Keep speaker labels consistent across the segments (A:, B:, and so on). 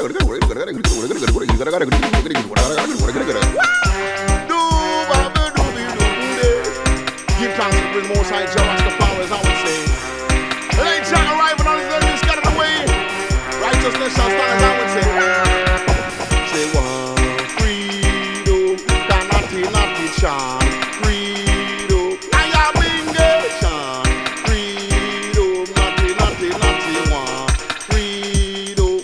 A: thanks to the Most High Jah Rastafari, as I would say. It ain't Jah arriving on his enemies, get out of the way. Righteousness shall stand, as I would say. Say one, freedom, canati chant, freedom. I am in the chant, freedom, nati one, freedom.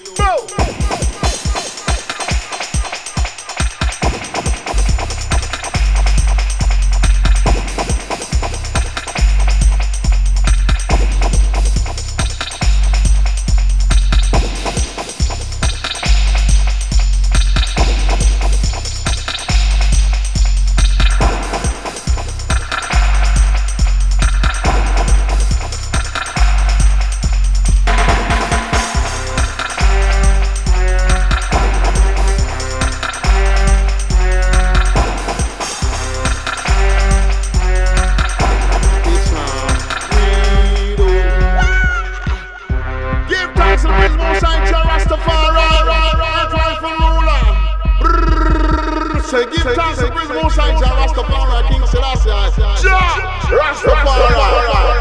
A: Say give thanks to the Most High Jah Rastafari, King Selassie, Jah Rastafari.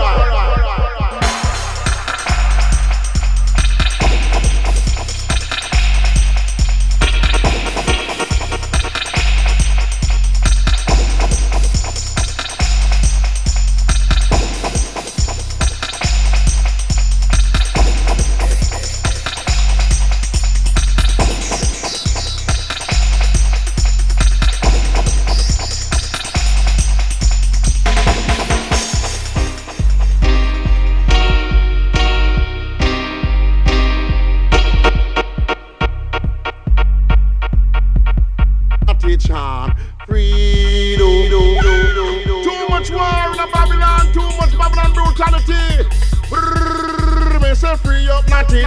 A: Chant, freedom. Too much war in Babylon, too much Babylon brutality. Me say free up, natty.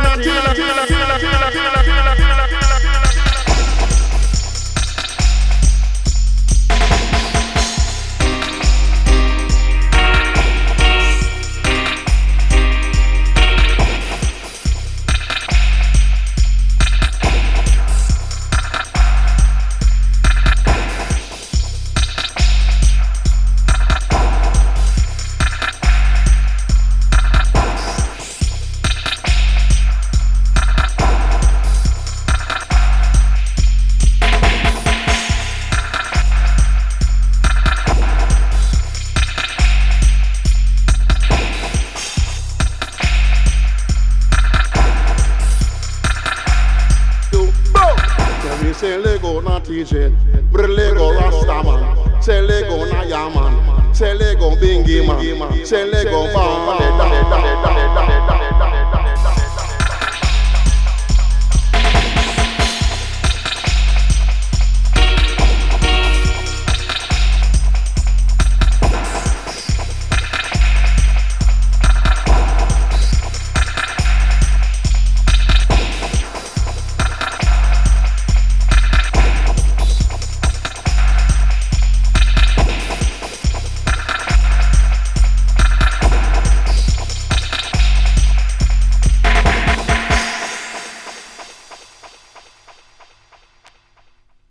A: Say Lego not teaching, but Lego Rastaman. Say Lego na Yaman. Say Lego Bingy man. Say Lego